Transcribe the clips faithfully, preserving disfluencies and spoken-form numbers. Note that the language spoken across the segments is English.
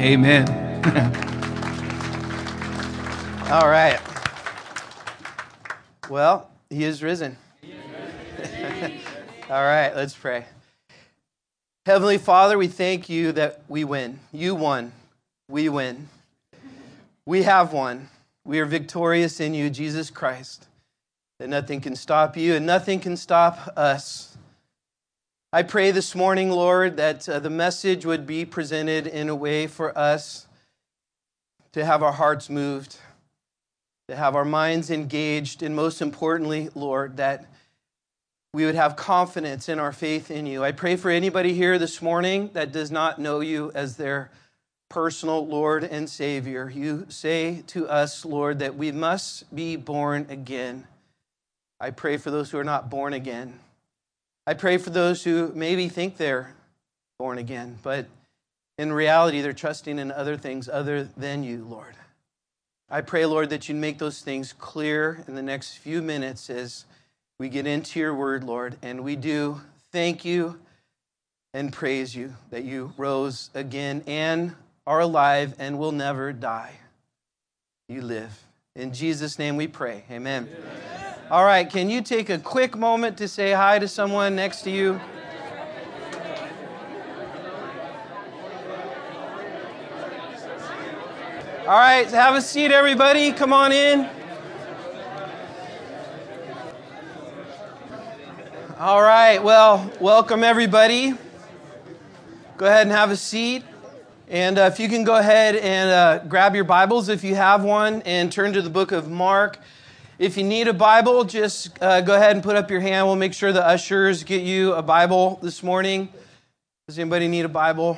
Amen. All right. Well, he is risen. All right, let's pray. Heavenly Father, we thank you that we win. You won. We win. We have won. We are victorious in you, Jesus Christ. That nothing can stop you and nothing can stop us. I pray this morning, Lord, that uh, the message would be presented in a way for us to have our hearts moved, to have our minds engaged, and most importantly, Lord, that we would have confidence in our faith in you. I pray for anybody here this morning that does not know you as their personal Lord and Savior. You say to us, Lord, that we must be born again. I pray for those who are not born again. I pray for those who maybe think they're born again, but in reality, they're trusting in other things other than you, Lord. I pray, Lord, that you make those things clear in the next few minutes as we get into your word, Lord, and we do thank you and praise you that you rose again and are alive and will never die. You live. In Jesus' name we pray. Amen. Amen. All right, can you take a quick moment to say hi to someone next to you? All right, have a seat, everybody. Come on in. All right, well, welcome, everybody. Go ahead and have a seat. And uh, if you can go ahead and uh, grab your Bibles if you have one and turn to the book of Mark. If you need a Bible, just uh, go ahead and put up your hand. We'll make sure the ushers get you a Bible this morning. Does anybody need a Bible?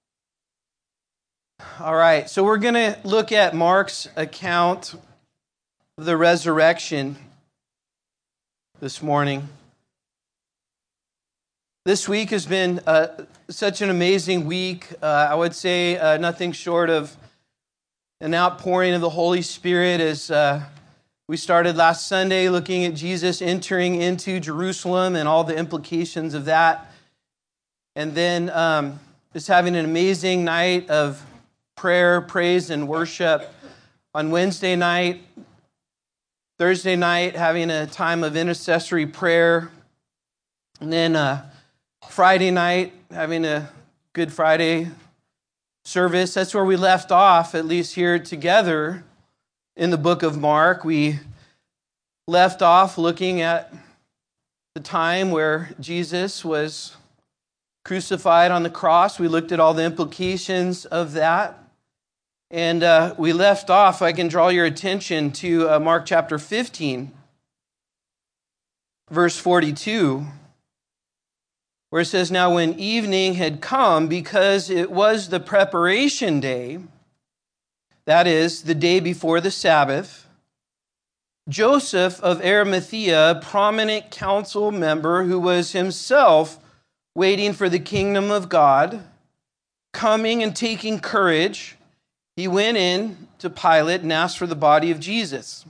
All right, so we're going to look at Mark's account of the resurrection this morning. This week has been uh, such an amazing week. Uh, I would say uh, nothing short of an outpouring of the Holy Spirit as uh, we started last Sunday looking at Jesus entering into Jerusalem and all the implications of that. And then um, just having an amazing night of prayer, praise, and worship on Wednesday night. Thursday night, having a time of intercessory prayer. And then uh, Friday night, having a Good Friday service. That's where we left off, at least here together in the book of Mark. We left off looking at the time where Jesus was crucified on the cross. We looked at all the implications of that. And uh, we left off, I can draw your attention to uh, Mark chapter fifteen, verse forty-two, where it says, "Now when evening had come, because it was the preparation day," that is, the day before the Sabbath, "Joseph of Arimathea, a prominent council member who was himself waiting for the kingdom of God, coming and taking courage, he went in to Pilate and asked for the body of Jesus.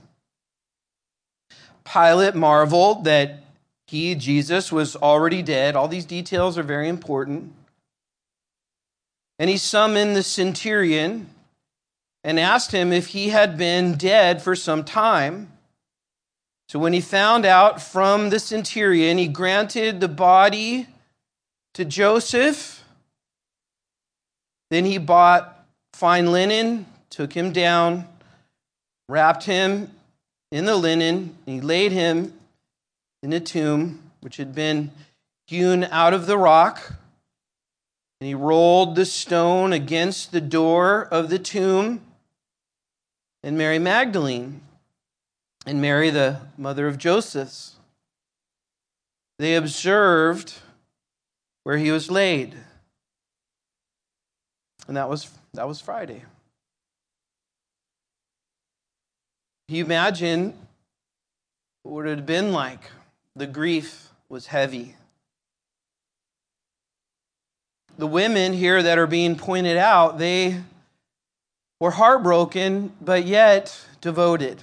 Pilate marveled that he, Jesus, was already dead." All these details are very important. "And he summoned the centurion and asked him if he had been dead for some time. So when he found out from the centurion, he granted the body to Joseph. Then he bought fine linen, took him down, wrapped him in the linen, and he laid him in a tomb which had been hewn out of the rock. And he rolled the stone against the door of the tomb. And Mary Magdalene and Mary, the mother of Joseph, they observed where he was laid." And that was that was Friday. Can you imagine what it had been like? The grief was heavy. The women here that are being pointed out, they were heartbroken, but yet devoted.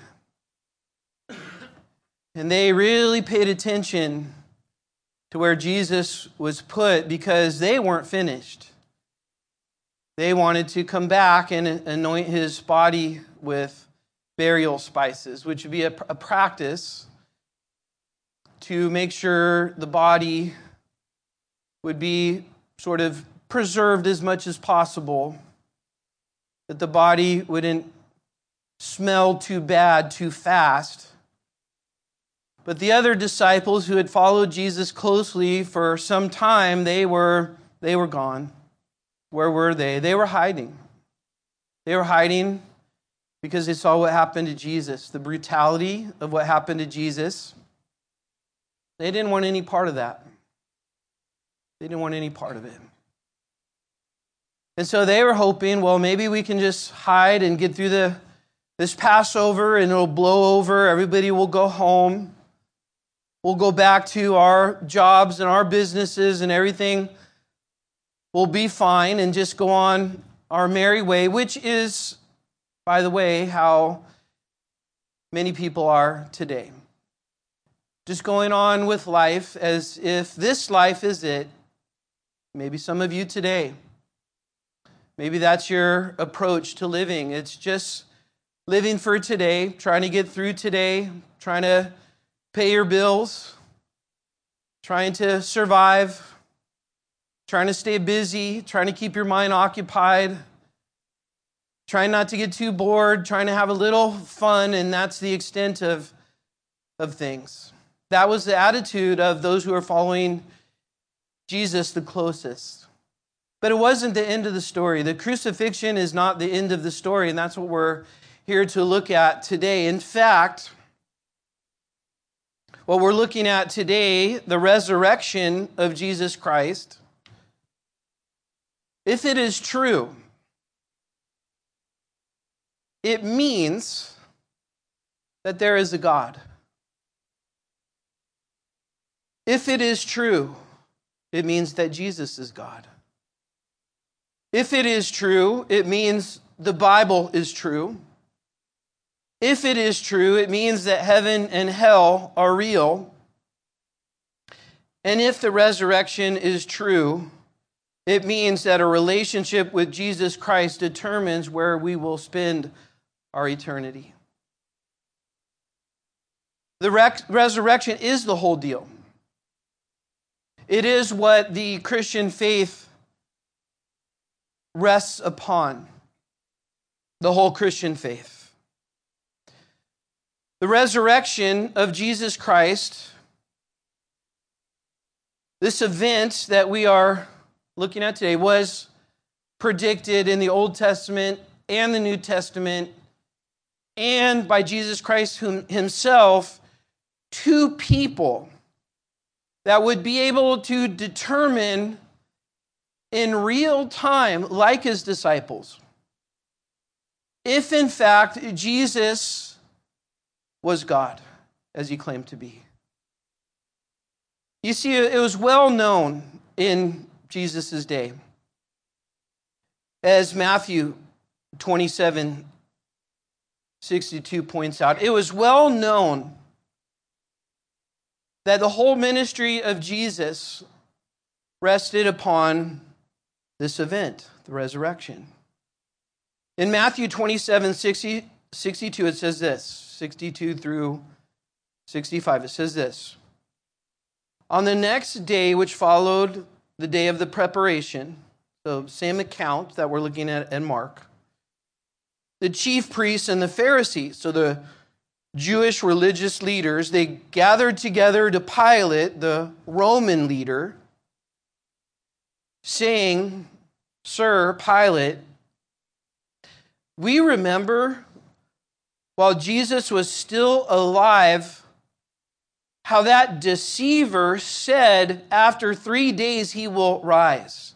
And they really paid attention to where Jesus was put because they weren't finished. They wanted to come back and anoint his body with burial spices, which would be a, a practice to make sure the body would be sort of preserved as much as possible, that the body wouldn't smell too bad too fast. But the other disciples who had followed Jesus closely for some time, they were they were gone. Where were they? They were hiding. They were hiding because they saw what happened to Jesus, the brutality of what happened to Jesus. They didn't want any part of that. They didn't want any part of it. And so they were hoping, well, maybe we can just hide and get through the this Passover and it'll blow over. Everybody will go home. We'll go back to our jobs and our businesses and everything will be fine and just go on our merry way, which is, by the way, how many people are today. Just going on with life as if this life is it. Maybe some of you today. Maybe that's your approach to living. It's just living for today, trying to get through today, trying to pay your bills, trying to survive, trying to stay busy, trying to keep your mind occupied, trying not to get too bored, trying to have a little fun, and that's the extent of, of things. That was the attitude of those who are following Jesus the closest. But it wasn't the end of the story. The crucifixion is not the end of the story, and that's what we're here to look at today. In fact, what we're looking at today, the resurrection of Jesus Christ, if it is true, it means that there is a God. If it is true, it means that Jesus is God. If it is true, it means the Bible is true. If it is true, it means that heaven and hell are real. And if the resurrection is true, it means that a relationship with Jesus Christ determines where we will spend our eternity. The rec- resurrection is the whole deal. It is what the Christian faith rests upon, the whole Christian faith. The resurrection of Jesus Christ, this event that we are looking at today, was predicted in the Old Testament and the New Testament and by Jesus Christ himself to people that would be able to determine in real time, like his disciples, if in fact Jesus was God, as he claimed to be. You see, it was well known in Jesus' day. As Matthew twenty-seven sixty-two points out, it was well known that the whole ministry of Jesus rested upon this event, the resurrection. In Matthew twenty-seven sixty, sixty-two, it says this, sixty-two through sixty-five, it says this. On the next day, which followed the day of the preparation, the same account that we're looking at in Mark, the chief priests and the Pharisees, so the Jewish religious leaders, they gathered together to Pilate, the Roman leader, saying, Sir, Pilate, we remember while Jesus was still alive, how that deceiver said after three days he will rise.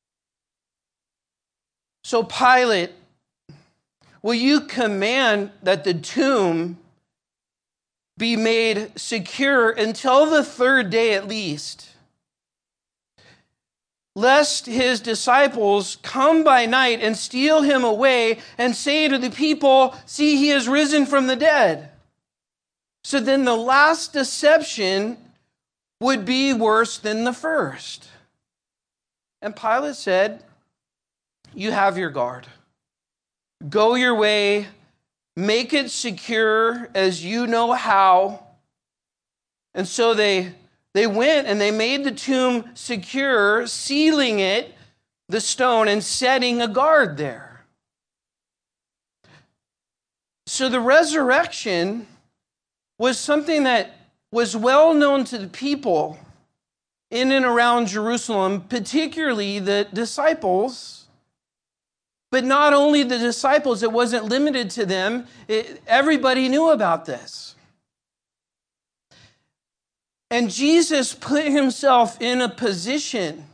So Pilate, will you command that the tomb be made secure until the third day at least, lest his disciples come by night and steal him away and say to the people, see, he has risen from the dead. So then the last deception would be worse than the first. And Pilate said, you have your guard. Go your way, make it secure as you know how. And so they, they went and they made the tomb secure, sealing it, the stone, and setting a guard there. So the resurrection was something that was well known to the people in and around Jerusalem, particularly the disciples. But not only the disciples, it wasn't limited to them. It, everybody knew about this. And Jesus put himself in a position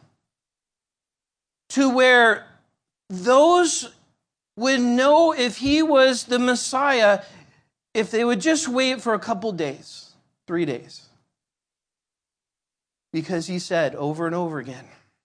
to where those would know if he was the Messiah if they would just wait for a couple days, three days. Because he said over and over again,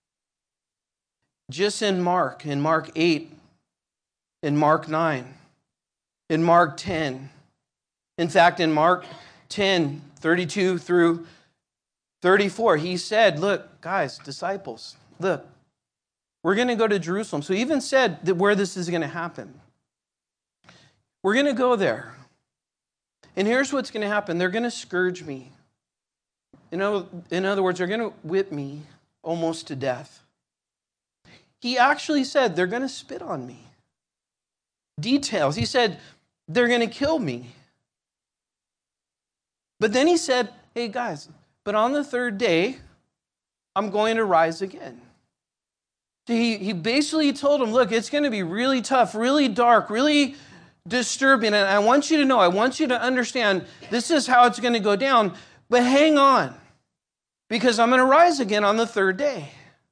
just in Mark, in Mark eight, in Mark nine, in Mark ten, in fact, in Mark ten, thirty-two through thirty-four, he said, look, guys, disciples, look, we're going to go to Jerusalem. So he even said that where this is going to happen. We're going to go there. And here's what's going to happen. They're going to scourge me. In other, in other words, they're going to whip me almost to death. He actually said, they're going to spit on me. Details. He said, they're going to kill me. But then he said, hey guys, but on the third day, I'm going to rise again. He, he basically told them, look, it's going to be really tough, really dark, really disturbing. And I want you to know, I want you to understand, this is how it's going to go down. But hang on, because I'm going to rise again on the third day.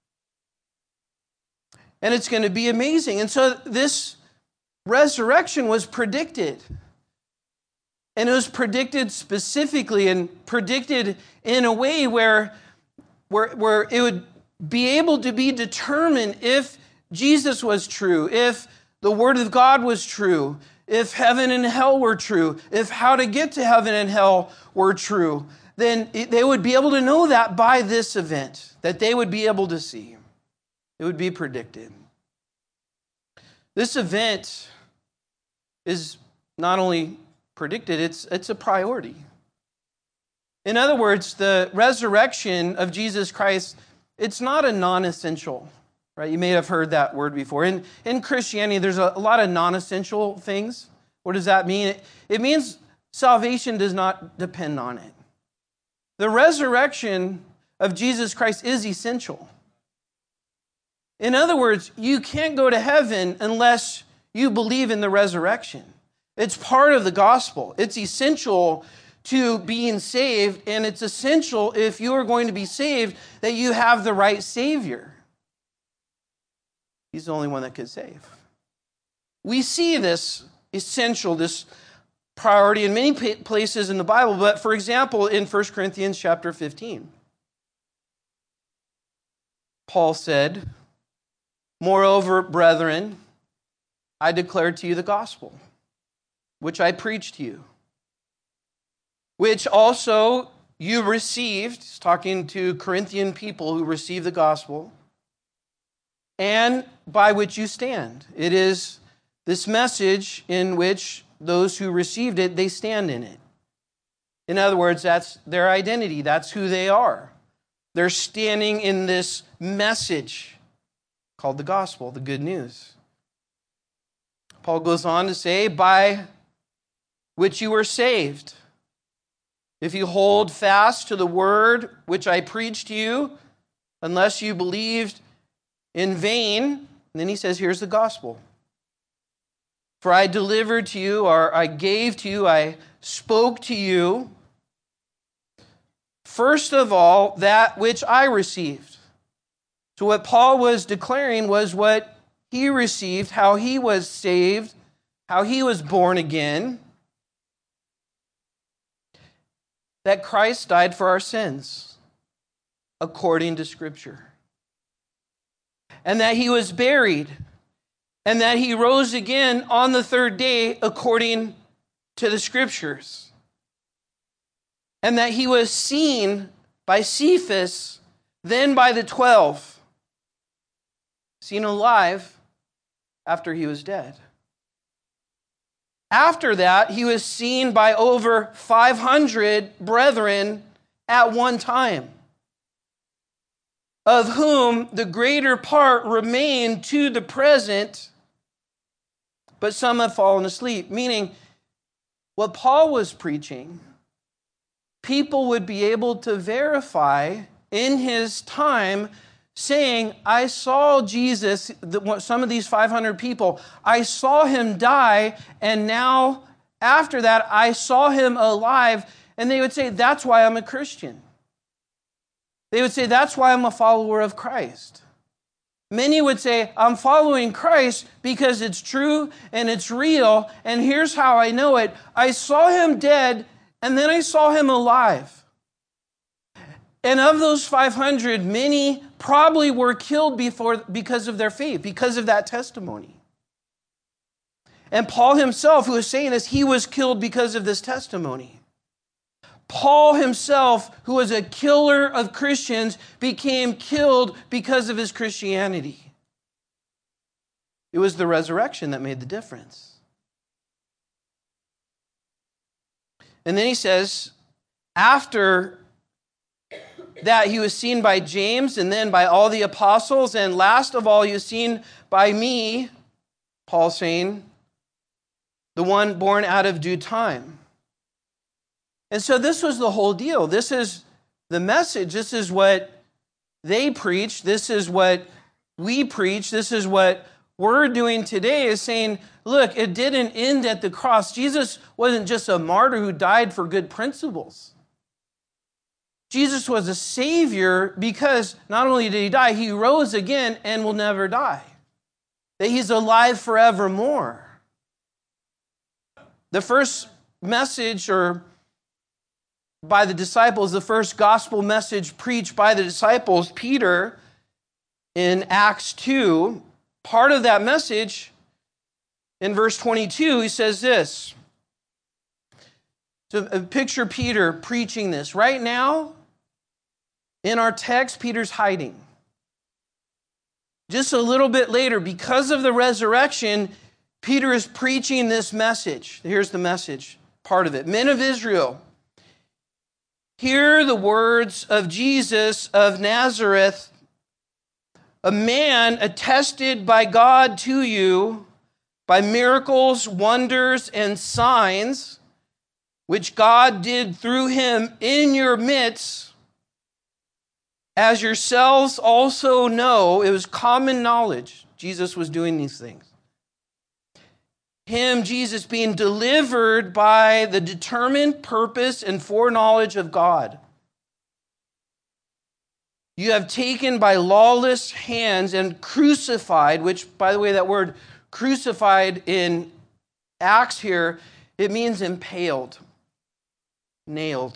And it's going to be amazing. And so this resurrection was predicted. And it was predicted specifically and predicted in a way where, where, where it would be able to be determined if Jesus was true, if the Word of God was true, if heaven and hell were true, if how to get to heaven and hell were true. Then they would be able to know that by this event, that they would be able to see. It would be predicted. This event is not only predicted, it's, it's a priority. In other words, the resurrection of Jesus Christ, it's not a non-essential, right? You may have heard that word before. In, in Christianity, there's a, a lot of non-essential things. What does that mean? It, it means salvation does not depend on it. The resurrection of Jesus Christ is essential. In other words, you can't go to heaven unless you believe in the resurrection. It's part of the gospel. It's essential to being saved, and it's essential if you are going to be saved that you have the right Savior. He's the only one that can save. We see this essential, this priority in many places in the Bible, but for example, in First Corinthians chapter fifteen, Paul said, moreover, brethren, I declare to you the gospel, which I preached to you, which also you received, he's talking to Corinthian people who received the gospel, and by which you stand. It is this message in which those who received it, they stand in it. In other words, that's their identity. That's who they are. They're standing in this message called the gospel, the good news. Paul goes on to say, by which you were saved, if you hold fast to the word which I preached to you, unless you believed in vain. And then he says, here's the gospel. For I delivered to you, or I gave to you, I spoke to you, first of all, that which I received. So what Paul was declaring was what he received, how he was saved, how he was born again. That Christ died for our sins, according to Scripture. And that he was buried, and that he rose again on the third day, according to the Scriptures. And that he was seen by Cephas, then by the twelve. Seen alive, after he was dead. After that, he was seen by over five hundred brethren at one time, of whom the greater part remain to the present, but some have fallen asleep. Meaning, what Paul was preaching, people would be able to verify in his time, saying, I saw Jesus, some of these five hundred people, I saw him die, and now after that, I saw him alive. And they would say, that's why I'm a Christian. They would say, that's why I'm a follower of Christ. Many would say, I'm following Christ because it's true and it's real, and here's how I know it. I saw him dead, and then I saw him alive. And of those five hundred, many probably were killed before because of their faith, because of that testimony. And Paul himself, who is saying this, he was killed because of this testimony. Paul himself, who was a killer of Christians, became killed because of his Christianity. It was the resurrection that made the difference. And then he says, after that he was seen by James, and then by all the apostles, and last of all he was seen by me, Paul saying, the one born out of due time. And so this was the whole deal. This is the message. This is what they preach. This is what we preach. This is what we're doing today, is saying, look, it didn't end at the cross. Jesus wasn't just a martyr who died for good principles. Jesus was a Savior because not only did he die, he rose again and will never die. That he's alive forevermore. The first message, or by the disciples, the first gospel message preached by the disciples, Peter, in Acts two, part of that message, in verse twenty-two, he says this. So picture Peter preaching this. Right now, in our text, Peter's hiding. Just a little bit later, because of the resurrection, Peter is preaching this message. Here's the message, part of it. Men of Israel, hear the words of Jesus of Nazareth, a man attested by God to you by miracles, wonders, and signs, which God did through him in your midst. As yourselves also know, it was common knowledge Jesus was doing these things. Him, Jesus, being delivered by the determined purpose and foreknowledge of God. You have taken by lawless hands and crucified, which, by the way, that word crucified in Acts here, it means impaled, nailed.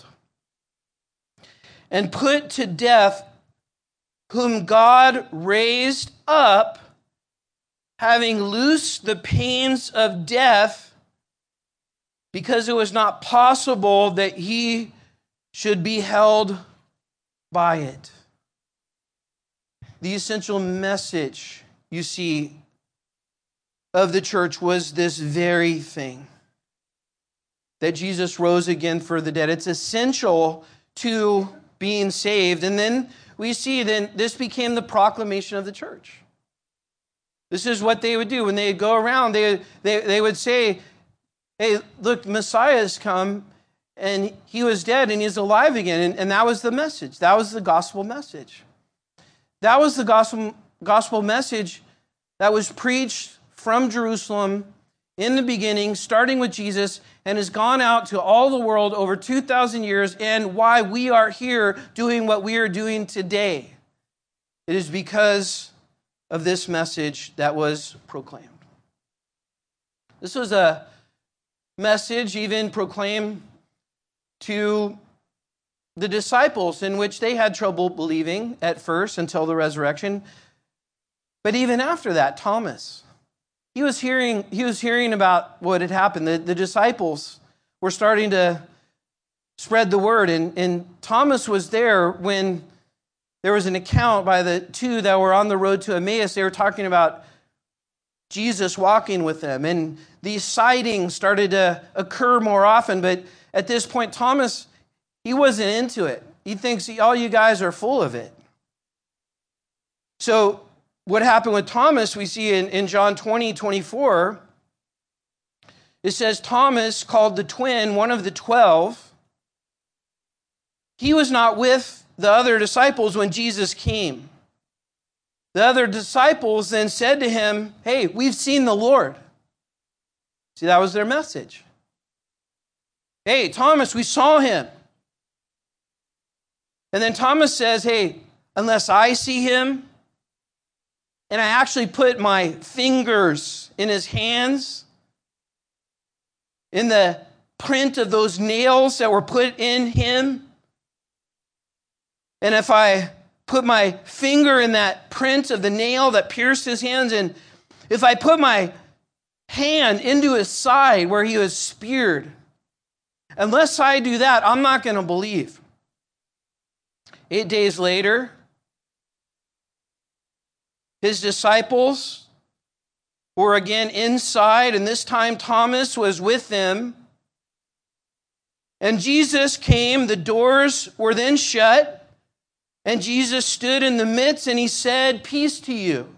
And put to death, whom God raised up, having loosed the pains of death, because it was not possible that he should be held by it. The essential message, you see, of the church was this very thing, that Jesus rose again for the dead. It's essential to being saved. And then we see then this became the proclamation of the church. This is what they would do. When they would go around, they, they, they would say, hey, look, Messiah has come, and he was dead, and he's alive again. And, and that was the message. That was the gospel message. That was the gospel, gospel message that was preached from Jerusalem in the beginning, starting with Jesus, and has gone out to all the world over two thousand years, and why we are here doing what we are doing today. It is because of this message that was proclaimed. This was a message even proclaimed to the disciples, in which they had trouble believing at first until the resurrection. But even after that, Thomas, he was hearing, he was hearing about what had happened. The, the disciples were starting to spread the word. And, and Thomas was there when there was an account by the two that were on the road to Emmaus. They were talking about Jesus walking with them. And these sightings started to occur more often. But at this point, Thomas, he wasn't into it. He thinks all you guys are full of it. So what happened with Thomas, we see in, in John twenty, twenty-four, it says Thomas, called the twin, one of the twelve, he was not with the other disciples when Jesus came. The other disciples then said to him, hey, we've seen the Lord. See, that was their message. Hey, Thomas, we saw him. And then Thomas says, hey, unless I see him, and I actually put my fingers in his hands, in the print of those nails that were put in him, and if I put my finger in that print of the nail that pierced his hands, and if I put my hand into his side where he was speared, unless I do that, I'm not going to believe. Eight days later, his disciples were again inside, and this time Thomas was with them. And Jesus came, the doors were then shut, and Jesus stood in the midst and he said, peace to you.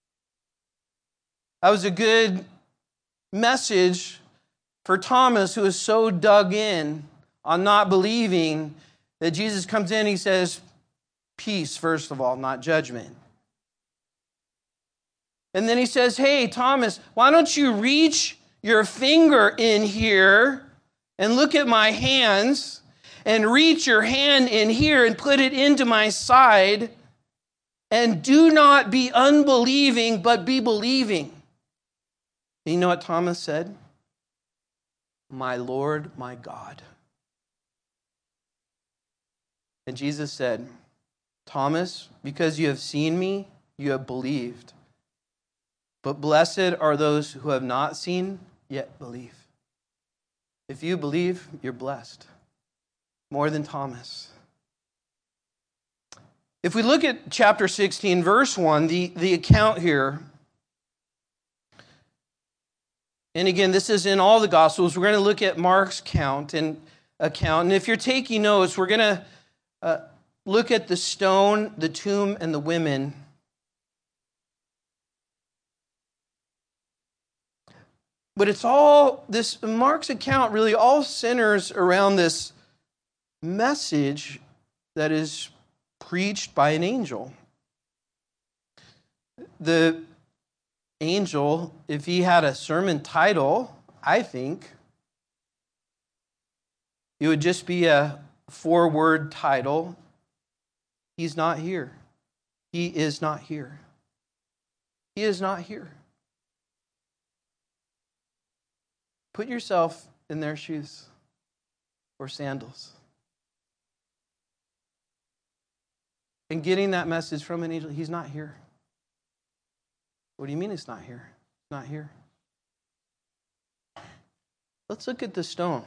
That was a good message for Thomas, who was so dug in on not believing, that Jesus comes in, he says, peace, first of all, not judgment. And then he says, hey, Thomas, why don't you reach your finger in here and look at my hands, and reach your hand in here and put it into my side, and do not be unbelieving, but be believing. And you know what Thomas said? My Lord, my God. And Jesus said, Thomas, because you have seen me, you have believed. But blessed are those who have not seen, yet believe. If you believe, you're blessed. More than Thomas. If we look at chapter sixteen, verse one, the, the account here, and again, this is in all the Gospels. We're going to look at Mark's count and account. And if you're taking notes, we're going to uh, look at the stone, the tomb, and the women. But it's all, this Mark's account really all centers around this message that is preached by an angel. The angel, if he had a sermon title, I think it would just be a four-word title. He's not here. He is not here. He is not here. Put yourself in their shoes or sandals. And getting that message from an angel, he's not here. What do you mean it's not here? It's not here. Let's look at the stone.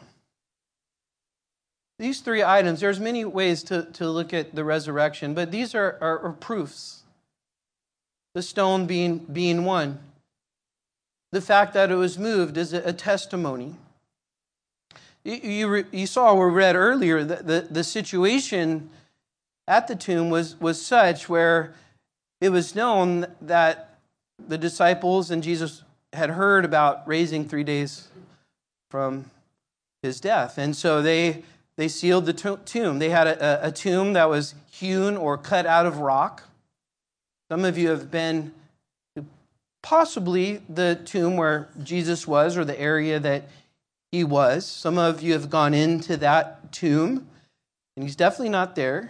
These three items, there's many ways to, to look at the resurrection, but these are, are, are proofs. The stone being, being one. The fact that it was moved is a, a testimony. You, you, you saw, we read earlier, that the, the situation at the tomb was, was such where it was known that the disciples and Jesus had heard about raising three days from his death. And so they they sealed the tomb. They had a, a tomb that was hewn or cut out of rock. Some of you have been to possibly the tomb where Jesus was, or the area that he was. Some of you have gone into that tomb, and he's definitely not there.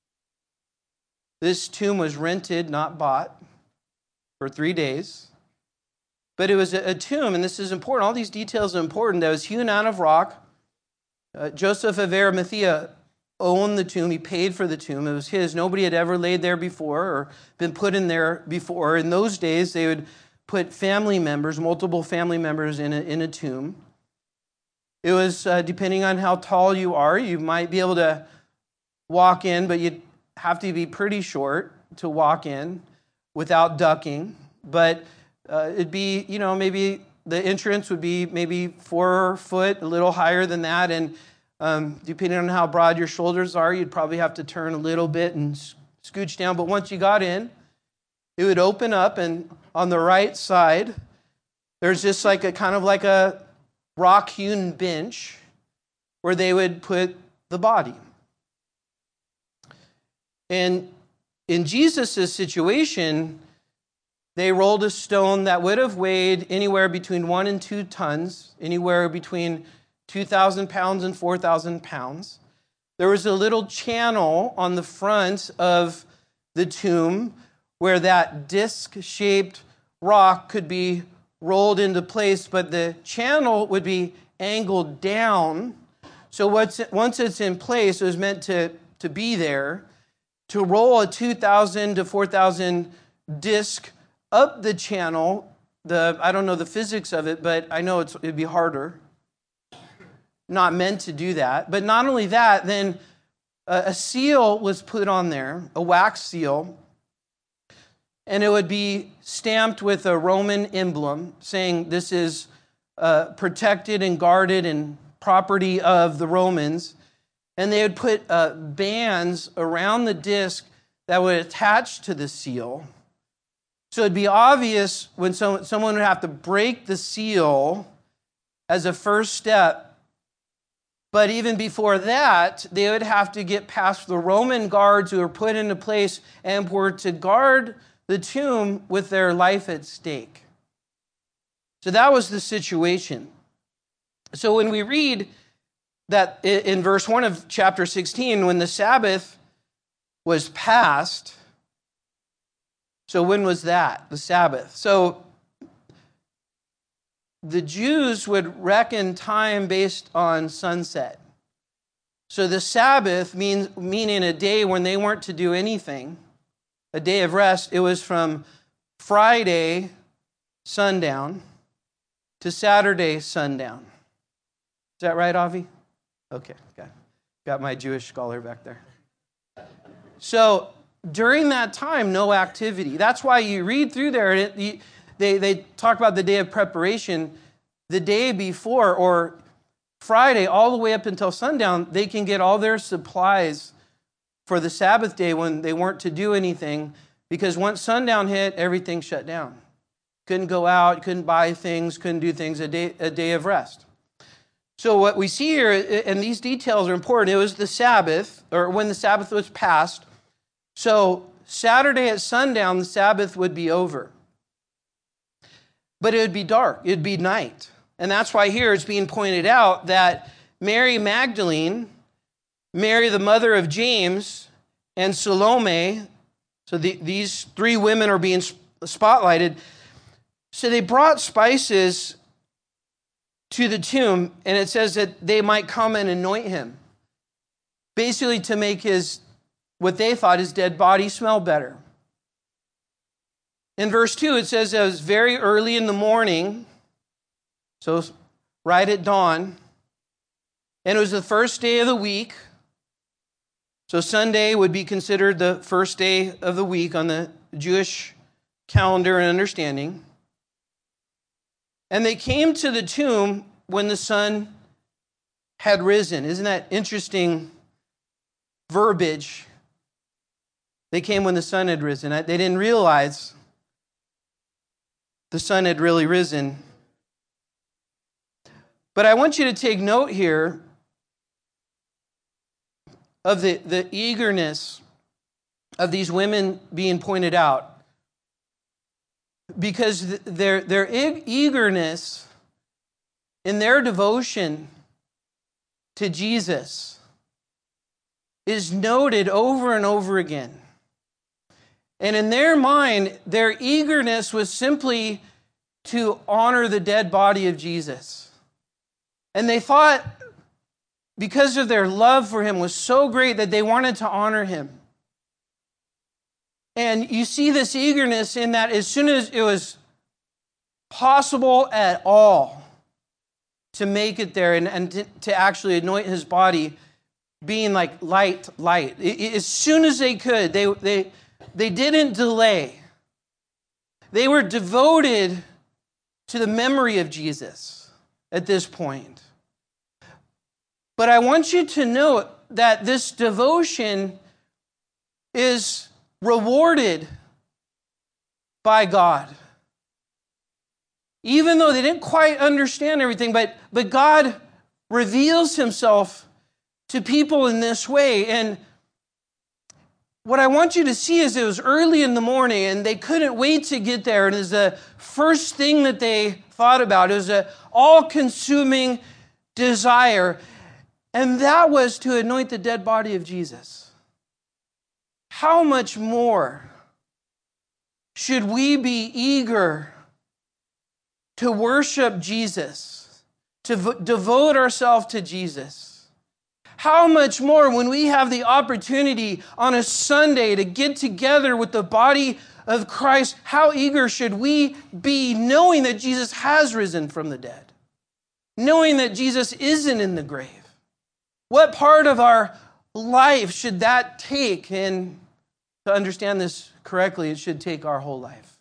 This tomb was rented, not bought, for three days. But it was a tomb, and this is important. All these details are important. That was hewn out of rock. Uh, Joseph of Arimathea owned the tomb. He paid for the tomb. It was his. Nobody had ever laid there before or been put in there before. In those days, they would put family members, multiple family members in a, in a tomb. It was, uh, depending on how tall you are, you might be able to walk in, but you'd have to be pretty short to walk in without ducking. But Uh, it'd be, you know, maybe the entrance would be maybe four foot, a little higher than that. And um, depending on how broad your shoulders are, you'd probably have to turn a little bit and scooch down. But once you got in, it would open up, and on the right side, there's just like a kind of like a rock-hewn bench where they would put the body. And in Jesus' situation, they rolled a stone that would have weighed anywhere between one and two tons, anywhere between two thousand pounds and four thousand pounds. There was a little channel on the front of the tomb where that disc-shaped rock could be rolled into place, but the channel would be angled down. So what's, once it's in place, it was meant to, to be there. To roll a two thousand to four thousand disc up the channel, the I don't know the physics of it, but I know it's, it'd be harder. Not meant to do that. But not only that, then a, a seal was put on there, a wax seal, and it would be stamped with a Roman emblem saying this is uh, protected and guarded and property of the Romans. And they would put uh, bands around the disc that would attach to the seal. So it'd be obvious when someone, someone would have to break the seal as a first step. But even before that, they would have to get past the Roman guards who were put into place and were to guard the tomb with their life at stake. So that was the situation. So when we read that in verse one of chapter sixteen, when the Sabbath was passed, so when was that? The Sabbath. So the Jews would reckon time based on sunset. So the Sabbath, means, meaning a day when they weren't to do anything, a day of rest, it was from Friday sundown to Saturday sundown. Is that right, Avi? Okay, got, got my Jewish scholar back there. So during that time, no activity. That's why you read through there, and it, you, they, they talk about the day of preparation. The day before, or Friday, all the way up until sundown, they can get all their supplies for the Sabbath day when they weren't to do anything, because once sundown hit, everything shut down. Couldn't go out, couldn't buy things, couldn't do things, a day, a day of rest. So what we see here, and these details are important, it was the Sabbath, or when the Sabbath was passed. So Saturday at sundown, the Sabbath would be over. But it would be dark, it would be night. And that's why here it's being pointed out that Mary Magdalene, Mary the mother of James, and Salome, so the, these three women are being spotlighted. So they brought spices to the tomb, and it says that they might come and anoint him, basically to make his, what they thought, his dead body smell better. In verse two, it says it was very early in the morning, so right at dawn, and it was the first day of the week. So Sunday would be considered the first day of the week on the Jewish calendar and understanding. And they came to the tomb when the sun had risen. Isn't that interesting verbiage? They came when the sun had risen. They didn't realize the sun had really risen. But I want you to take note here of the, the eagerness of these women being pointed out. Because their, their eagerness in their devotion to Jesus is noted over and over again. And in their mind, their eagerness was simply to honor the dead body of Jesus. And they thought, because of their love for him was so great, that they wanted to honor him. And you see this eagerness in that as soon as it was possible at all to make it there and, and to, to actually anoint his body, being like light, light. It, it, as soon as they could, they, they, they didn't delay. They were devoted to the memory of Jesus at this point. But I want you to note that this devotion is rewarded by God. Even though they didn't quite understand everything, but, but God reveals himself to people in this way. And what I want you to see is it was early in the morning and they couldn't wait to get there. And it was the first thing that they thought about. It was an all-consuming desire. And that was to anoint the dead body of Jesus. How much more should we be eager to worship Jesus, to v- devote ourselves to Jesus? How much more when we have the opportunity on a Sunday to get together with the body of Christ, how eager should we be knowing that Jesus has risen from the dead? Knowing that Jesus isn't in the grave? What part of our life should that take? And to understand this correctly, it should take our whole life.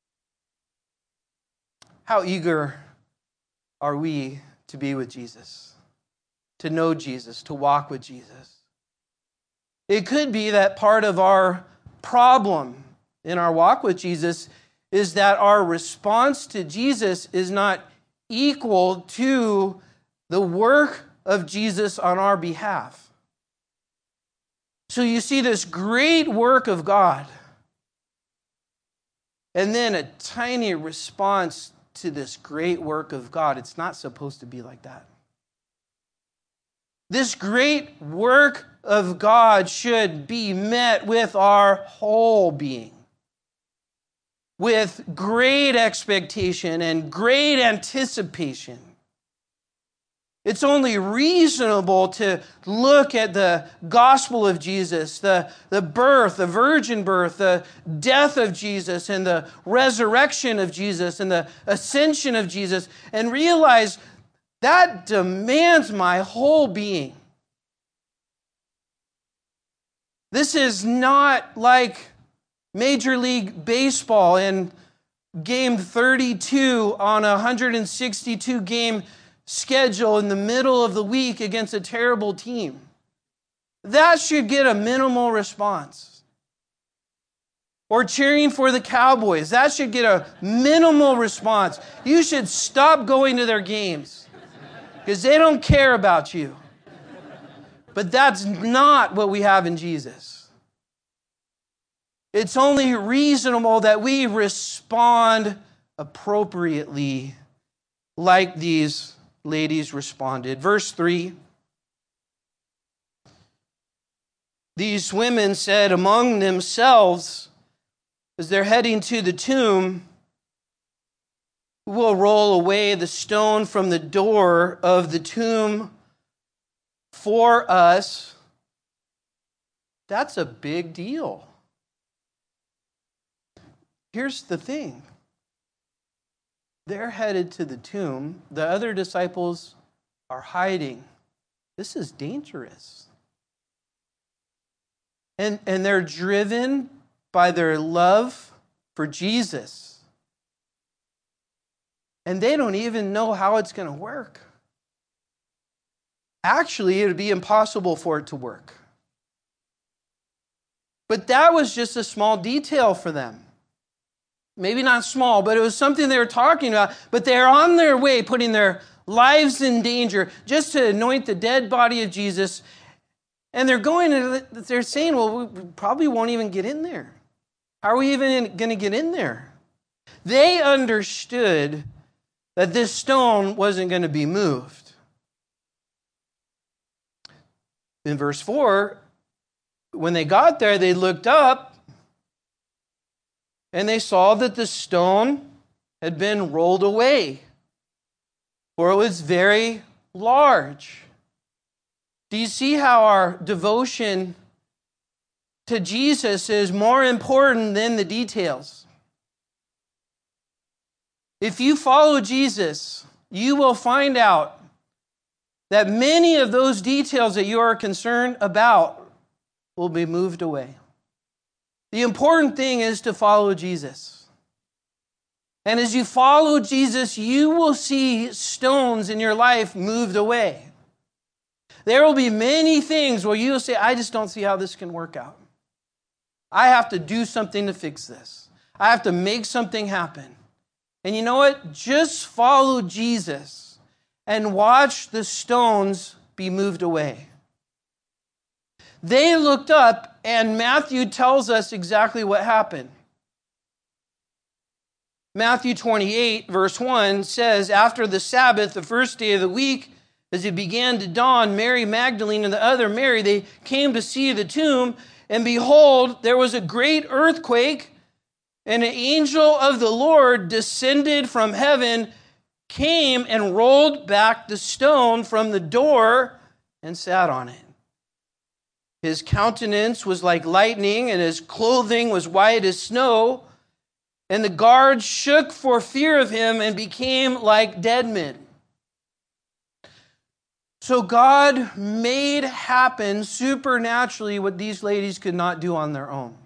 How eager are we to be with Jesus, to know Jesus, to walk with Jesus? It could be that part of our problem in our walk with Jesus is that our response to Jesus is not equal to the work of Jesus on our behalf. So you see this great work of God, and then a tiny response to this great work of God. It's not supposed to be like that. This great work of God should be met with our whole being, with great expectation and great anticipation. It's only reasonable to look at the gospel of Jesus, the, the birth, the virgin birth, the death of Jesus, and the resurrection of Jesus, and the ascension of Jesus, and realize that demands my whole being. This is not like Major League Baseball in game thirty-two on a one hundred sixty-two game schedule in the middle of the week against a terrible team. That should get a minimal response. Or cheering for the Cowboys. That should get a minimal response. You should stop going to their games because they don't care about you. But that's not what we have in Jesus. It's only reasonable that we respond appropriately like these ladies responded. Verse three. These women said among themselves, as they're heading to the tomb, "We'll roll away the stone from the door of the tomb for us." That's a big deal. Here's the thing. They're headed to the tomb. The other disciples are hiding. This is dangerous. And, and they're driven by their love for Jesus. And they don't even know how it's going to work. Actually, it would be impossible for it to work. But that was just a small detail for them. Maybe not small, but it was something they were talking about. But they're on their way, putting their lives in danger just to anoint the dead body of Jesus. And they're going, and they're saying, well, we probably won't even get in there. How are we even going to get in there? They understood that this stone wasn't going to be moved. In verse four, when they got there, they looked up, and they saw that the stone had been rolled away, for it was very large. Do you see how our devotion to Jesus is more important than the details? If you follow Jesus, you will find out that many of those details that you are concerned about will be moved away. The important thing is to follow Jesus. And as you follow Jesus, you will see stones in your life moved away. There will be many things where you'll say, I just don't see how this can work out. I have to do something to fix this. I have to make something happen. And you know what? Just follow Jesus and watch the stones be moved away. They looked up, and Matthew tells us exactly what happened. Matthew twenty-eight, verse one says, after the Sabbath, the first day of the week, as it began to dawn, Mary Magdalene and the other Mary, they came to see the tomb, and behold, there was a great earthquake, and an angel of the Lord descended from heaven, came and rolled back the stone from the door and sat on it. His countenance was like lightning, and his clothing was white as snow. And the guards shook for fear of him and became like dead men. So God made happen supernaturally what these ladies could not do on their own.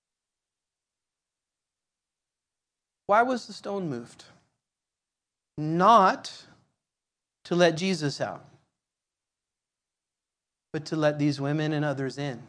Why was the stone moved? Not to let Jesus out, but to let these women and others in.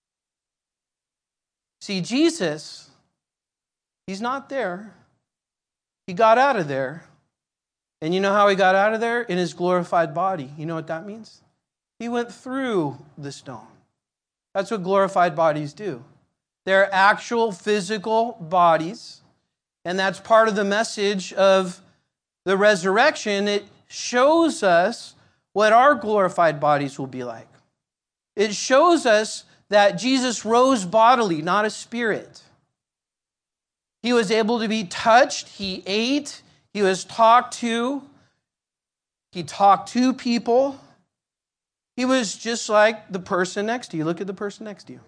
See, Jesus, He's not there. He got out of there. And you know how he got out of there? In his glorified body. You know what that means? He went through the stone. That's what glorified bodies do. They're actual physical bodies. And that's part of the message of the resurrection. It shows us what our glorified bodies will be like. It shows us that Jesus rose bodily, not a spirit. He was able to be touched. He ate. He was talked to. He talked to people. He was just like the person next to you. Look at the person next to you.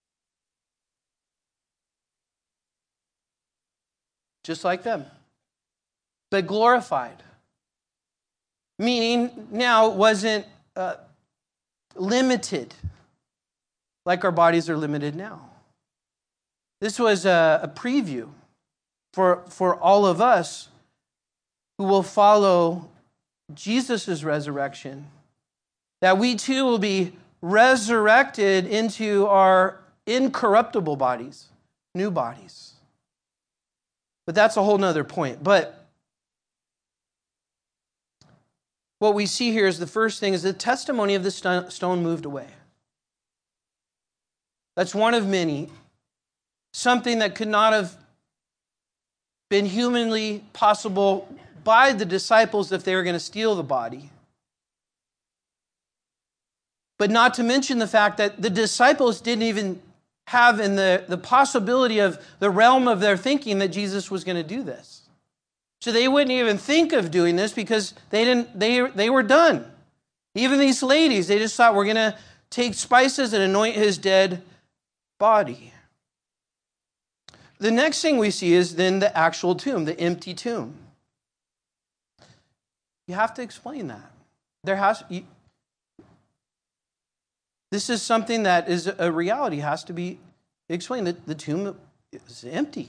Just like them. But glorified. Meaning now it wasn't uh, limited like our bodies are limited now. This was a, a preview for, for all of us who will follow Jesus' resurrection, that we too will be resurrected into our incorruptible bodies, new bodies. But that's a whole nother point. But what we see here is the first thing is the testimony of the stone moved away. That's one of many. Something that could not have been humanly possible by the disciples if they were going to steal the body. But not to mention the fact that the disciples didn't even have in the, the possibility of the realm of their thinking that Jesus was going to do this. So they wouldn't even think of doing this because they didn't. They, they were done. Even these ladies, they just thought, we're going to take spices and anoint his dead body. The next thing we see is then the actual tomb, the empty tomb. You have to explain that. There has you, this is something that is a reality, has to be explained. The, the tomb is empty.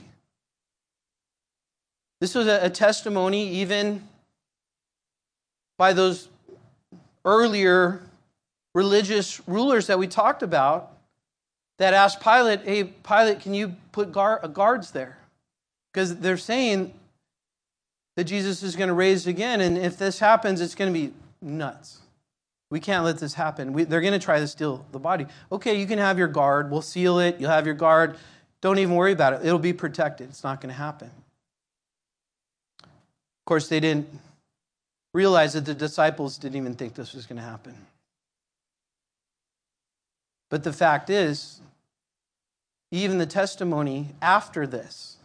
This was a, a testimony even by those earlier religious rulers that we talked about, that asked Pilate, hey, Pilate, can you put guard, guards there? Because they're saying that Jesus is going to raise again, and if this happens, it's going to be nuts. We can't let this happen. We, they're going to try to steal the body. Okay, you can have your guard. We'll seal it. You'll have your guard. Don't even worry about it. It'll be protected. It's not going to happen. Of course, they didn't realize that the disciples didn't even think this was going to happen. But the fact is, even the testimony after this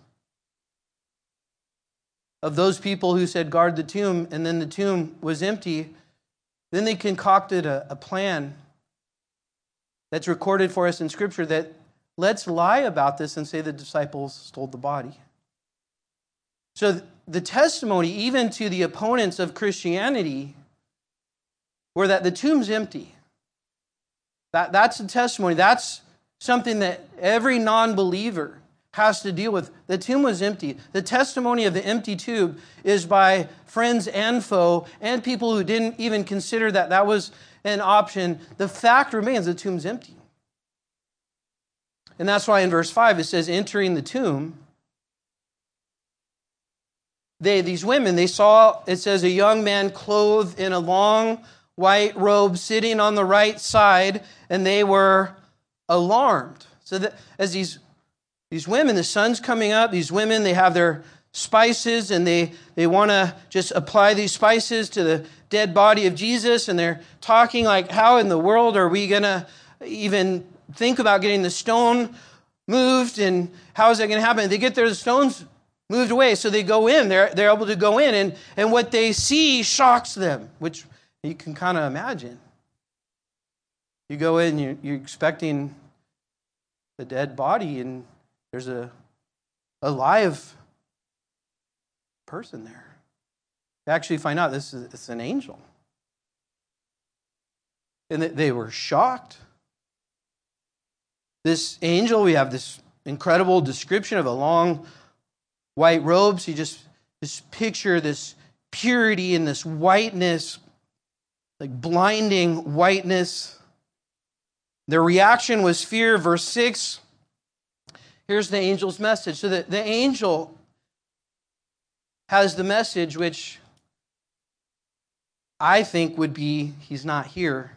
of those people who said, guard the tomb, and then the tomb was empty, then they concocted a, a plan that's recorded for us in Scripture that let's lie about this and say the disciples stole the body. So the testimony, even to the opponents of Christianity, were that the tomb's empty. That, that's the testimony. That's something that every non-believer, has to deal with. The tomb was empty. The testimony of the empty tomb is by friends and foe and people who didn't even consider that that was an option. The fact remains the tomb's empty. And that's why in verse five it says, entering the tomb, they, these women, they saw, it says, a young man clothed in a long white robe sitting on the right side, and they were alarmed. So that as these, these women, the sun's coming up, these women, they have their spices, and they, they want to just apply these spices to the dead body of Jesus, and they're talking like, how in the world are we going to even think about getting the stone moved, and how is that going to happen? They get there, the stone's moved away, so they go in. They're, they're able to go in, and, and what they see shocks them, which you can kind of imagine. You go in, you, you're expecting the dead body, and there's a, a live person there. You actually find out this is it's an angel. And they were shocked. This angel, we have this incredible description of a long white robe. So you just, just picture this purity and this whiteness, like blinding whiteness. Their reaction was fear. Verse six, here's the angel's message. So the, the angel has the message which I think would be, he's not here.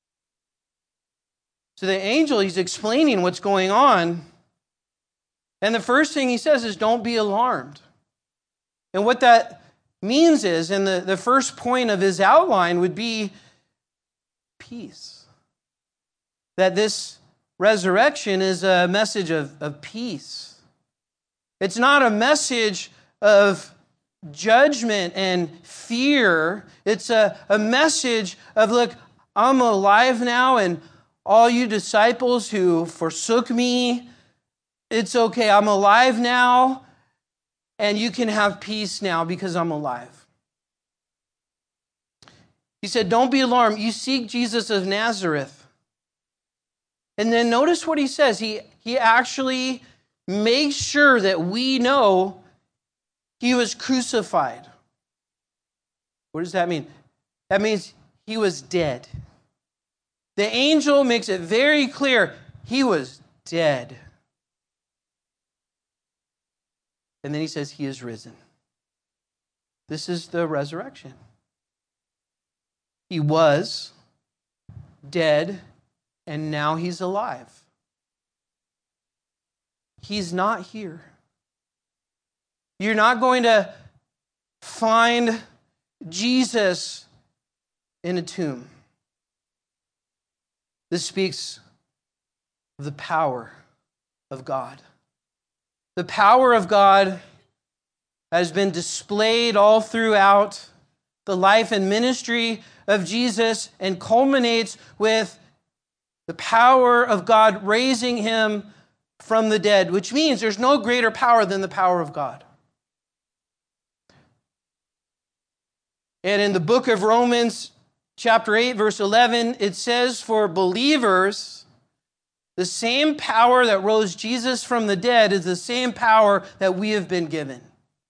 So the angel, he's explaining what's going on. And the first thing he says is, don't be alarmed. And what that means is, and the, the first point of his outline would be peace. That this resurrection is a message of, of peace. It's not a message of judgment and fear. It's a, a message of, look, I'm alive now, and all you disciples who forsook me, it's okay. I'm alive now, and you can have peace now because I'm alive. He said, don't be alarmed. You seek Jesus of Nazareth. And then notice what he says. He, he actually makes sure that we know he was crucified. What does that mean? That means he was dead. The angel makes it very clear he was dead. And then he says he is risen. This is the resurrection. He was dead, and now he's alive. He's not here. You're not going to find Jesus in a tomb. This speaks of the power of God. The power of God has been displayed all throughout the life and ministry of Jesus and culminates with the power of God raising him from the dead, which means there's no greater power than the power of God. And in the book of Romans, chapter eight, verse eleven, it says for believers, the same power that rose Jesus from the dead is the same power that we have been given.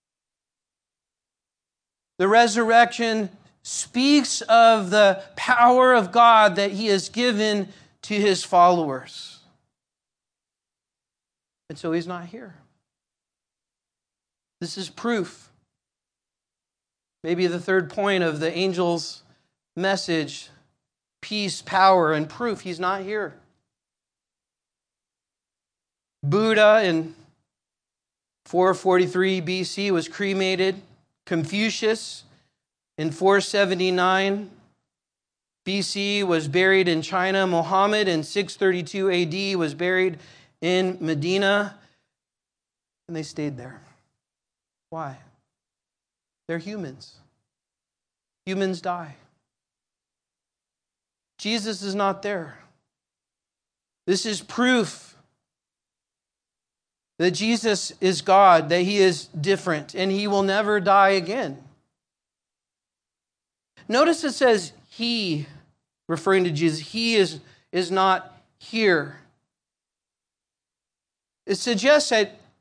The resurrection speaks of the power of God that he has given to his followers. And so he's not here. This is proof. Maybe the third point of the angel's message, peace, power, and proof. He's not here. Buddha in four forty-three B C was cremated. Confucius in four seventy-nine B C was buried in China. Muhammad in six thirty-two A D was buried in Medina. And they stayed there. Why? They're humans. Humans die. Jesus is not there. This is proof that Jesus is God, that he is different, and he will never die again. Notice it says he, referring to Jesus, he is, is not here. It suggests that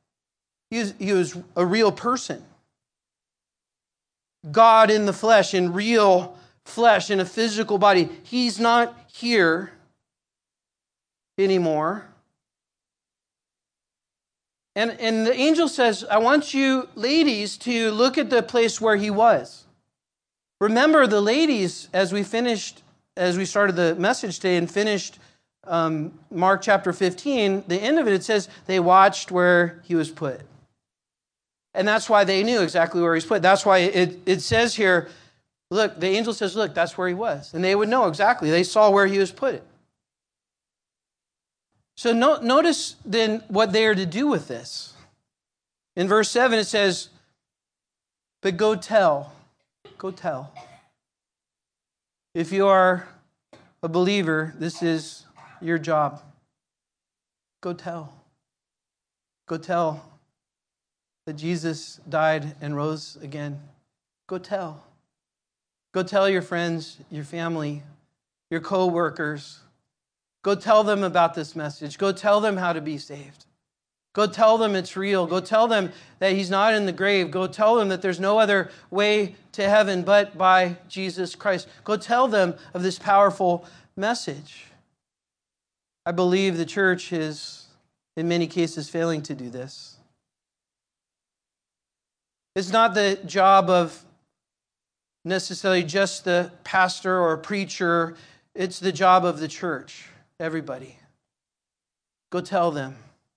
He was, he was a real person. God in the flesh, in real flesh, in a physical body. He's not here anymore. And, and the angel says, I want you ladies to look at the place where he was. Remember the ladies, as we finished, as we started the message today and finished um, Mark chapter fifteen, the end of it, it says they watched where he was put. And that's why they knew exactly where he's put. That's why it, it says here, look, the angel says, look, that's where he was. And they would know exactly. They saw where he was put. So no, notice then what they are to do with this. In verse seven it says, but go tell, go tell. If you are a believer, this is your job. Go tell. Go tell that Jesus died and rose again. Go tell. Go tell your friends, your family, your co-workers. Go tell them about this message. Go tell them how to be saved. Go tell them it's real. Go tell them that he's not in the grave. Go tell them that there's no other way to heaven but by Jesus Christ. Go tell them of this powerful message. I believe the church is, in many cases, failing to do this. It's not the job of necessarily just the pastor or preacher. It's the job of the church. Everybody. Go tell them.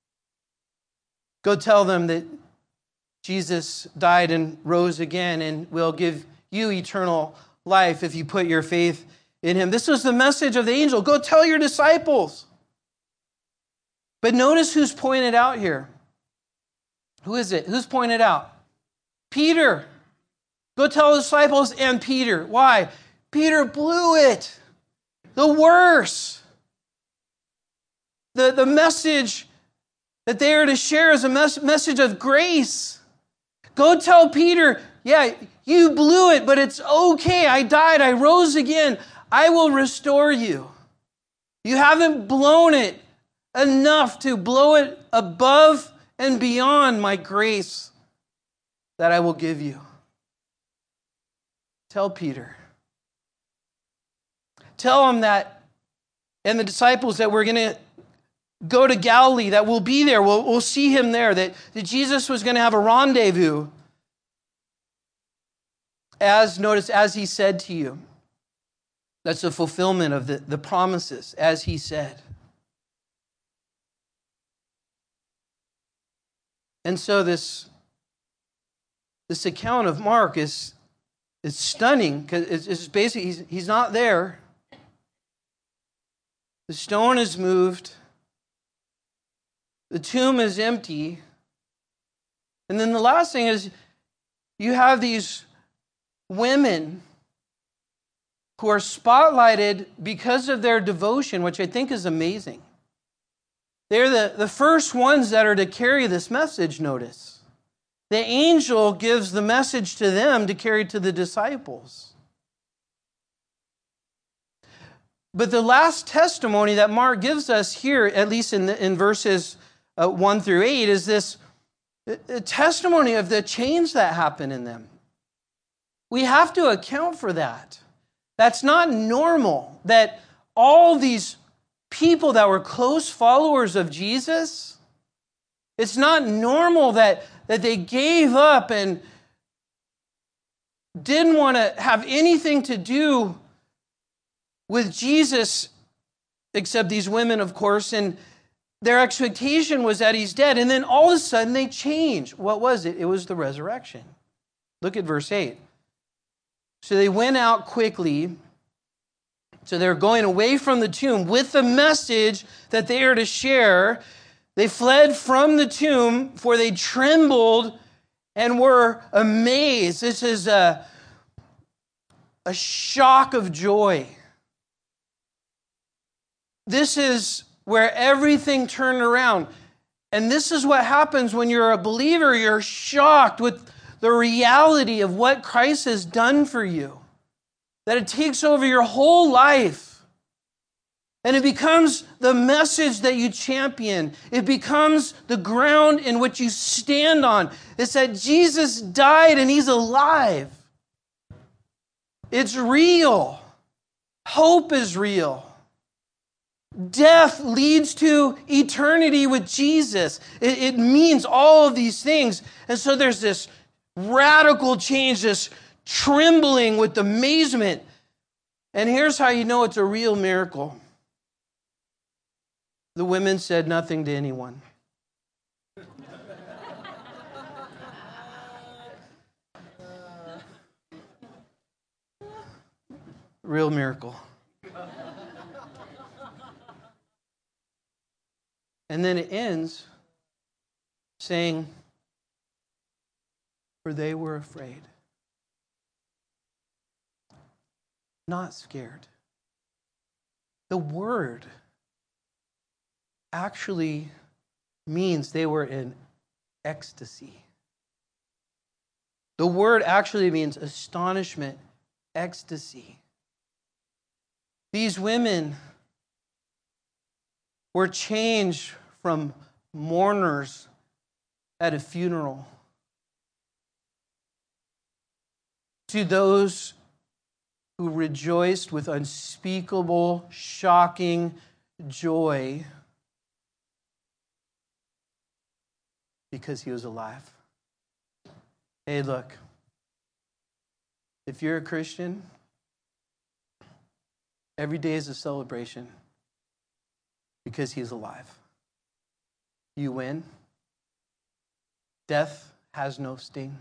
Go tell them that Jesus died and rose again and will give you eternal life if you put your faith in him. This was the message of the angel. Go tell your disciples. But notice who's pointed out here. Who is it? Who's pointed out? Peter. Go tell the disciples and Peter. Why? Peter blew it. The worst. The, the message that they are to share is a mes- message of grace. Go tell Peter, yeah, you blew it, but it's okay. I died. I rose again. I will restore you. You haven't blown it enough to blow it above and beyond my grace that I will give you. Tell Peter. Tell him that, and the disciples, that we're going to go to Galilee, that we'll be there, we'll, we'll see him there, that, that Jesus was going to have a rendezvous. As, notice, as he said to you. That's the fulfillment of the, the promises, as he said. And so this, this account of Mark is, is stunning, because it's, it's basically, he's, he's not there. The stone is moved. The tomb is empty. And then the last thing is, you have these women who are spotlighted because of their devotion, which I think is amazing. They're the, the first ones that are to carry this message, notice. The angel gives the message to them to carry to the disciples. But the last testimony that Mark gives us here, at least in, the, in verses uh, one through eight, is this a testimony of the change that happened in them. We have to account for that. That's not normal that all these people that were close followers of Jesus, it's not normal that, that they gave up and didn't want to have anything to do with Jesus, except these women, of course, and their expectation was that he's dead. And then all of a sudden they change. What was it? It was the resurrection. Look at verse eight. So they went out quickly. So they're going away from the tomb with the message that they are to share. They fled from the tomb, for they trembled and were amazed. This is a, a shock of joy. This is where everything turned around. And this is what happens when you're a believer. You're shocked with the reality of what Christ has done for you. That it takes over your whole life. And it becomes the message that you champion. It becomes the ground in which you stand on. It's that Jesus died and he's alive. It's real. Hope is real. Death leads to eternity with Jesus. It, it means all of these things. And so there's this radical change, this trembling with amazement. And here's how you know it's a real miracle. The women said nothing to anyone. Real miracle. And then it ends saying, for they were afraid. Not scared. The word actually means they were in ecstasy. The word actually means astonishment, ecstasy. These women were changed from mourners at a funeral to those who rejoiced with unspeakable, shocking joy because he was alive. Hey, look, if you're a Christian, every day is a celebration because he's alive. You win. Death has no sting.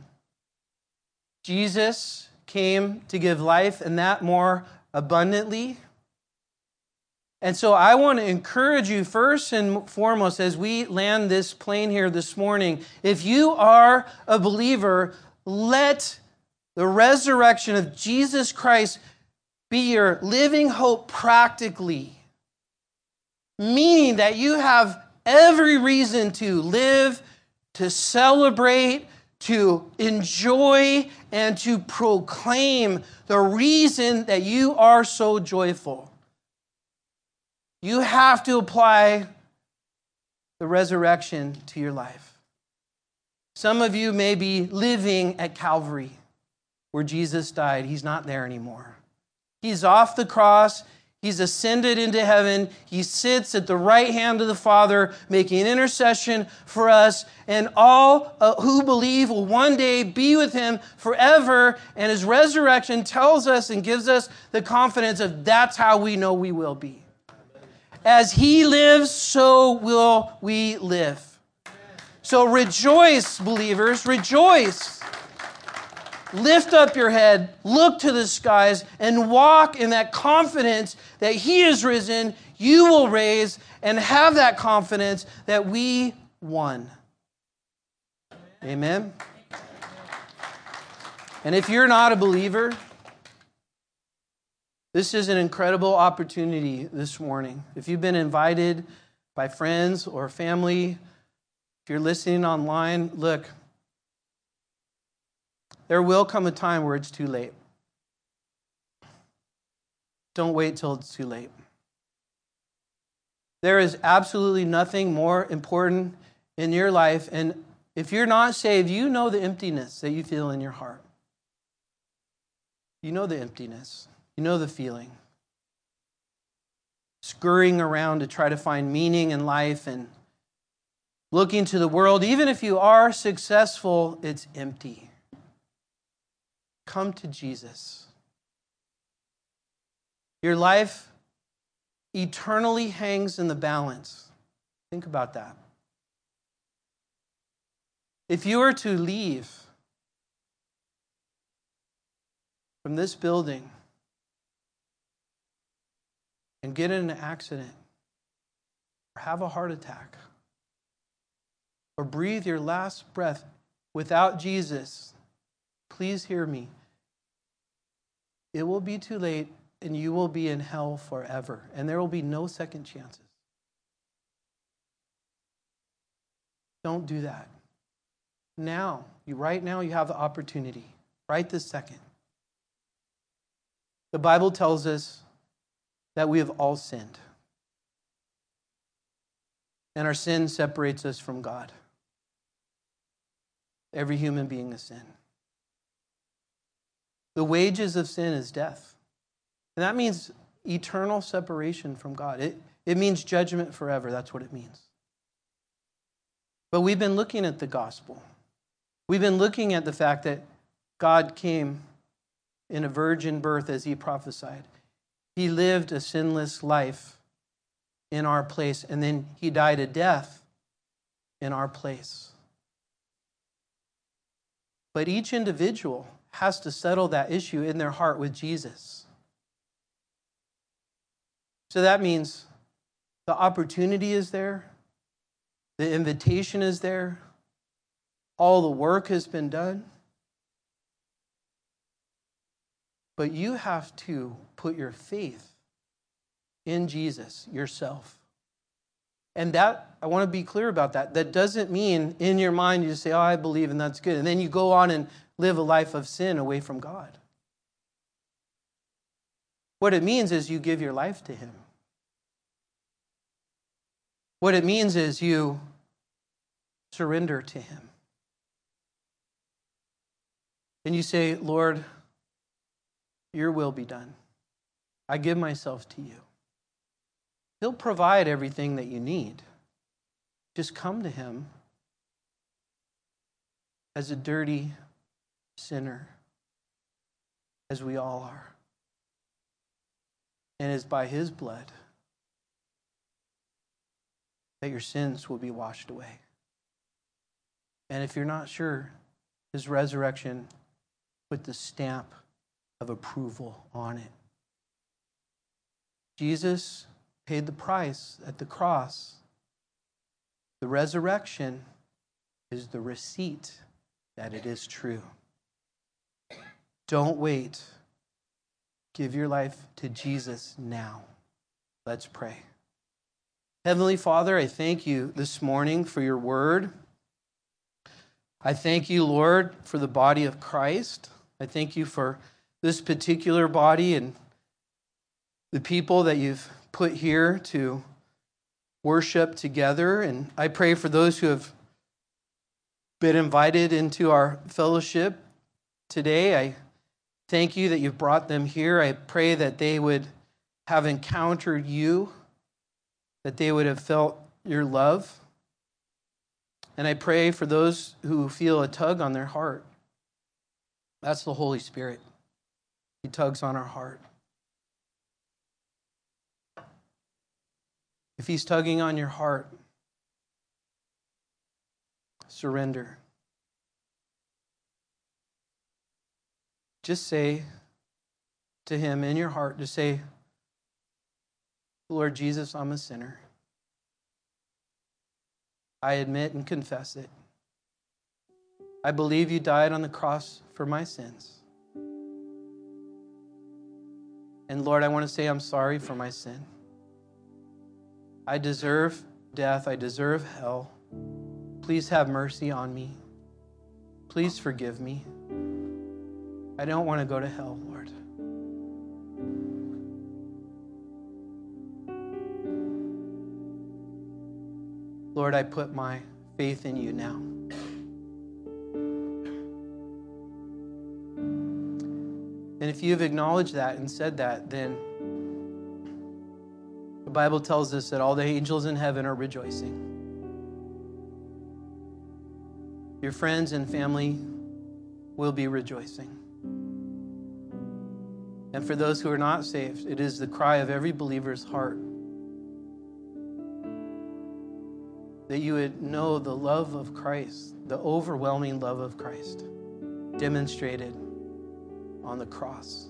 Jesus came to give life, and that more abundantly. And so I want to encourage you first and foremost as we land this plane here this morning, if you are a believer, let the resurrection of Jesus Christ be your living hope practically. Meaning that you have every reason to live, to celebrate, to enjoy, and to proclaim the reason that you are so joyful. You have to apply the resurrection to your life. Some of you may be living at Calvary, where Jesus died. He's not there anymore. He's off the cross. He's ascended into heaven. He sits at the right hand of the Father, making intercession for us. And all uh, who believe will one day be with him forever. And his resurrection tells us and gives us the confidence of that's how we know we will be. As he lives, so will we live. So rejoice, believers, rejoice. Lift up your head, look to the skies, and walk in that confidence that he is risen, you will raise, and have that confidence that we won. Amen? And if you're not a believer, this is an incredible opportunity this morning. If you've been invited by friends or family, if you're listening online, look, there will come a time where it's too late. Don't wait till it's too late. There is absolutely nothing more important in your life. And if you're not saved, you know the emptiness that you feel in your heart. You know the emptiness. You know the feeling. Scurrying around to try to find meaning in life and looking to the world. Even if you are successful, it's empty. Come to Jesus. Your life eternally hangs in the balance. Think about that. If you were to leave from this building and get in an accident or have a heart attack or breathe your last breath without Jesus, please hear me. It will be too late and you will be in hell forever. And there will be no second chances. Don't do that. Now, you right now you have the opportunity. Right this second. The Bible tells us that we have all sinned. And our sin separates us from God. Every human being is sin. The wages of sin is death. And that means eternal separation from God. It, it means judgment forever. That's what it means. But we've been looking at the gospel. We've been looking at the fact that God came in a virgin birth as he prophesied. He lived a sinless life in our place, and then he died a death in our place. But each individual has to settle that issue in their heart with Jesus. So that means the opportunity is there, the invitation is there, all the work has been done. But you have to put your faith in Jesus yourself. And that, I want to be clear about that. That doesn't mean in your mind you just say, oh, I believe and that's good. And then you go on and live a life of sin away from God. What it means is you give your life to him. What it means is you surrender to him. And you say, Lord, your will be done. I give myself to you. He'll provide everything that you need. Just come to him as a dirty sinner, as we all are. And it's by his blood that your sins will be washed away. And if you're not sure, his resurrection put the stamp of approval on it. Jesus paid the price at the cross. The resurrection is the receipt that it is true. Don't wait. Give your life to Jesus now. Let's pray. Heavenly Father, I thank you this morning for your word. I thank you, Lord, for the body of Christ. I thank you for this particular body and the people that you've put here to worship together. And I pray for those who have been invited into our fellowship today. I thank you that you've brought them here. I pray that they would have encountered you, that they would have felt your love. And I pray for those who feel a tug on their heart. That's the Holy Spirit. He tugs on our heart. If he's tugging on your heart, surrender. Just say to him in your heart, just say, Lord Jesus, I'm a sinner. I admit and confess it. I believe you died on the cross for my sins. And Lord, I want to say I'm sorry for my sin. I deserve death. I deserve hell. Please have mercy on me. Please forgive me. I don't want to go to hell, Lord. Lord, I put my faith in you now. And if you've acknowledged that and said that, then the Bible tells us that all the angels in heaven are rejoicing. Your friends and family will be rejoicing. And for those who are not saved, it is the cry of every believer's heart that you would know the love of Christ, the overwhelming love of Christ, demonstrated on the cross.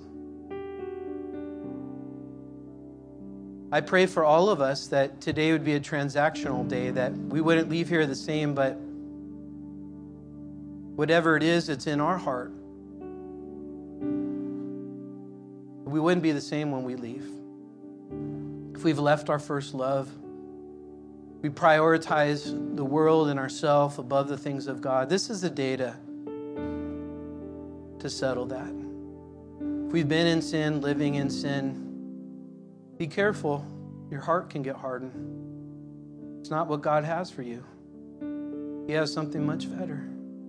I pray for all of us that today would be a transactional day, that we wouldn't leave here the same, but whatever it is that's in our heart, we wouldn't be the same when we leave. If we've left our first love, we prioritize the world and ourselves above the things of God. This is the day to, to settle that. If we've been in sin, living in sin, be careful. Your heart can get hardened. It's not what God has for you. He has something much better.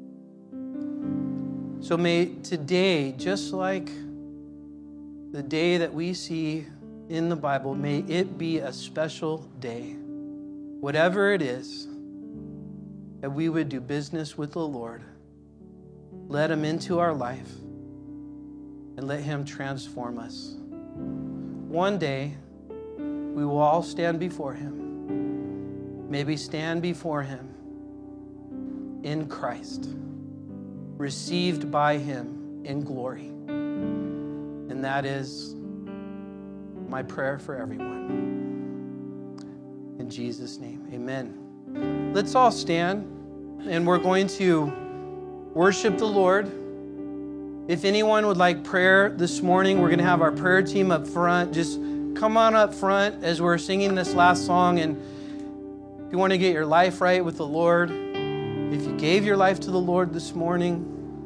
So may today, just like the day that we see in the Bible, may it be a special day. Whatever it is, that we would do business with the Lord. Let Him into our life and let Him transform us. One day, we will all stand before Him. May we stand before Him in Christ, received by Him in glory. And that is my prayer for everyone. In Jesus' name, amen. Let's all stand, and we're going to worship the Lord. If anyone would like prayer this morning, we're going to have our prayer team up front. Just come on up front as we're singing this last song. And if you want to get your life right with the Lord, if you gave your life to the Lord this morning,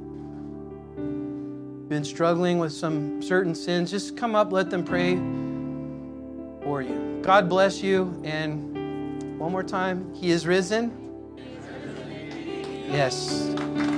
been struggling with some certain sins, just come up, let them pray for you. God bless you. And one more time, He is risen. Yes.